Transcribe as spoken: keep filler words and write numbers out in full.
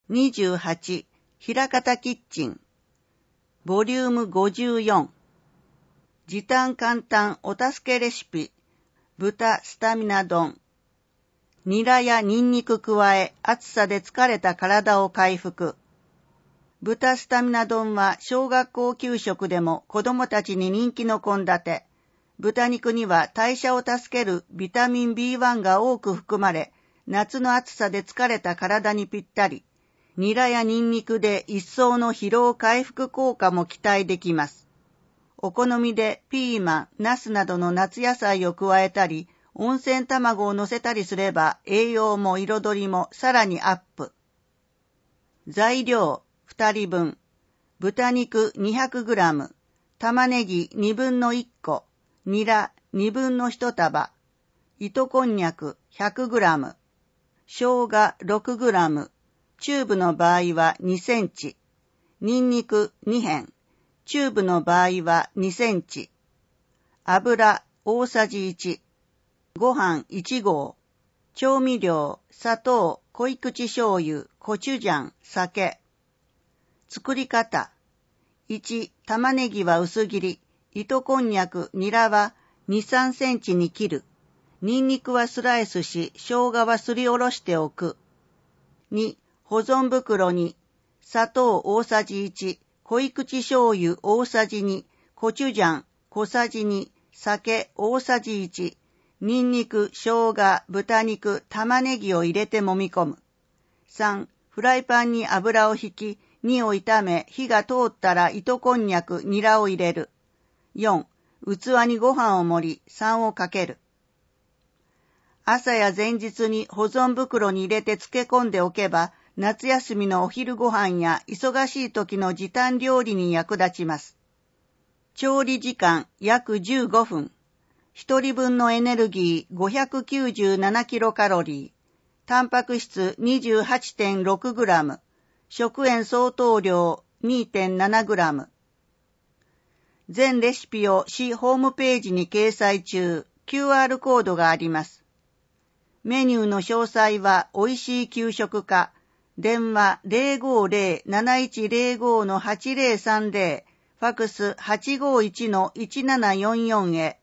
にじゅうはち、ひらかたキッチン。ボリュームごじゅうよん。時短簡単お助けレシピ。豚スタミナ丼。ニラやニンニク加え、暑さで疲れた体を回復。豚スタミナ丼は小学校給食でも子供たちに人気の献立。豚肉には代謝を助けるビタミン ビーワン が多く含まれ、夏の暑さで疲れた体にぴったり。ニラやニンニクで一層の疲労回復効果も期待できます。お好みでピーマン、ナスなどの夏野菜を加えたり、温泉卵を乗せたりすれば栄養も彩りもさらにアップ。材料ふたりぶん、豚肉 にひゃくグラム、玉ねぎにぶんのいっこ、ニラにぶんのいちたば、糸こんにゃく ひゃくグラム、生姜 ろくグラム、チューブの場合はにセンチ、ニンニクにへん、チューブの場合はにセンチ、油大さじいち、ご飯いちごう、調味料、砂糖、濃い口醤油、コチュジャン、酒。作り方。いち、玉ねぎは薄切り、糸こんにゃく、ニラはに、さんセンチに切る。ニンニクはスライスし、生姜はすりおろしておく。に、保存袋に、砂糖大さじいち、濃い口醤油大さじに、コチュジャン小さじに、酒大さじいち、ニンニク、生姜、豚肉、玉ねぎを入れて揉み込む。さん、フライパンに油を引き、にを炒め、火が通ったら糸こんにゃく、ニラを入れる。よん、器にご飯を盛り、さんをかける。朝や前日に保存袋に入れて漬け込んでおけば、夏休みのお昼ご飯や忙しい時の時短料理に役立ちます。調理時間約じゅうごふん。一人分のエネルギー ごひゃくきゅうじゅうななキロカロリー。タンパク質 にじゅうはちてんろくグラム。食塩相当量 にてんななグラム。全レシピを市ホームページに掲載中。キューアール コードがあります。メニューの詳細はおいしい給食課。電話 ゼロごゼロ なないちゼロご のはちゼロさんゼロ、ファクス はちごいちのいちななよんよんへ。